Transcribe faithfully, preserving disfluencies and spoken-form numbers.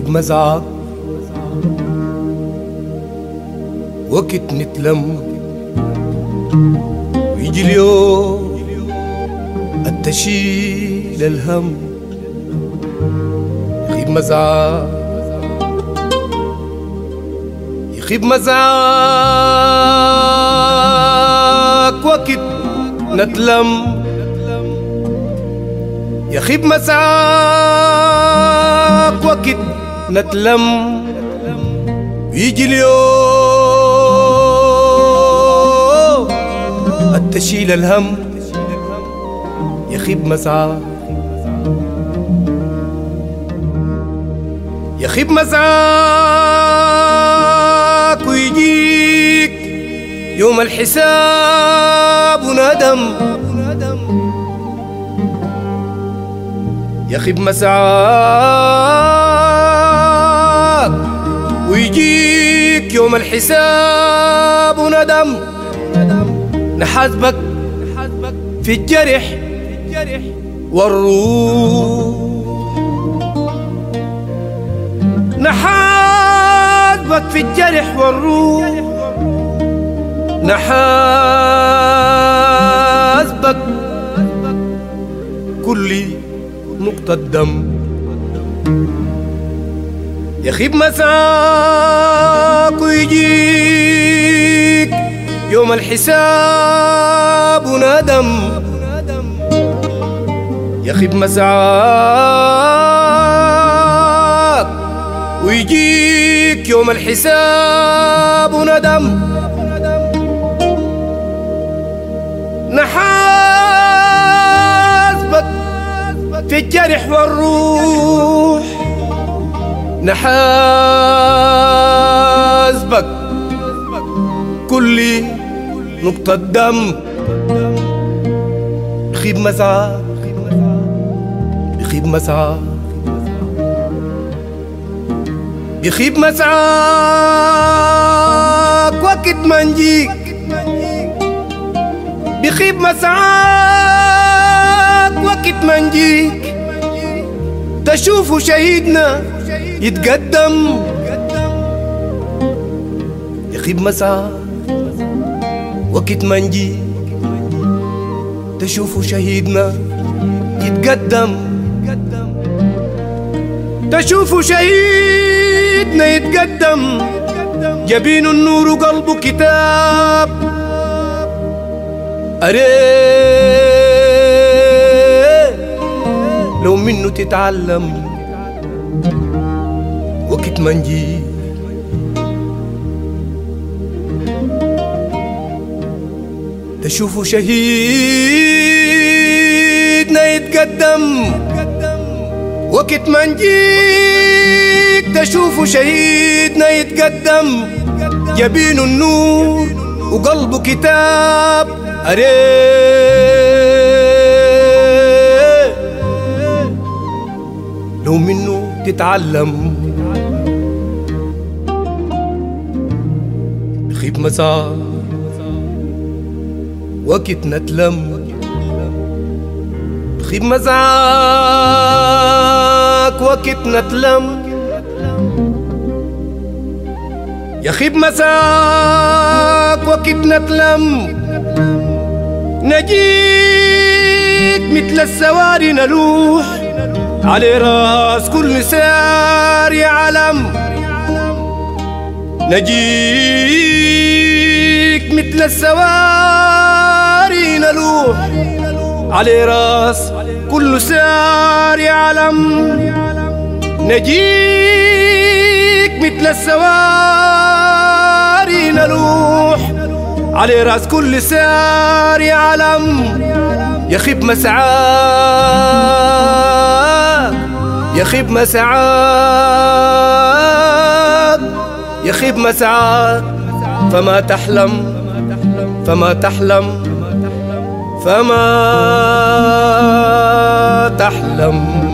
مزعة وقت نتلم ويجي اليوم التشيل الهم يخيب مزعة يخيب مزعاك وقت نتلم يخيب مسعاك وقت نتلم ويجي اليوم التشيل الهم يخيب مسعاك يخيب مسعاك ويجيك يوم الحساب وندم يخيب مسعاك ويجيك يوم الحساب وندم نحاسبك في الجرح والروح نحاسبك في الجرح والروح نحاسبك كل نقطة دم يخيب مساك ويجيك يوم الحساب وندم يخيب مساك ويجيك يوم الحساب وندم نحاسبك في الجرح والروح نحاسبك كل نقطة دم يخيب مسعاك يخيب مسعاك يخيب مسعاك وقت ما نجيك بيخيب مسعاك وقت ما نجيك تشوفوا شهيدنا يتقدم يخيب مسعاك وقت ما نجيك تشوفوا شهيدنا يتقدم تشوفوا شهيدنا يتقدم جبين النور وقلبه كتاب أريه لو منه تتعلم وقت ما نجي تشوفوا شهيدنا يتقدم وقت ما نجيك تشوفوا شهيدنا يتقدم جبينه النور وقلبه كتاب أريه لو منه تتعلم يخيب مساء وقت نتلم يخيب مساك وقت نتلم يخيب مساك وقت نتلم نجيك مثل السواري نلوح على راس كل سار يا علم نجيك مثل السواري نلوح على راس كل سار يا علم نجيك مثل السواري نلوح على راس كل سار يا علم يخيب مسعاك يخيب مسعاك يخيب مسعاك فما تحلم فما تحلم فما تحلم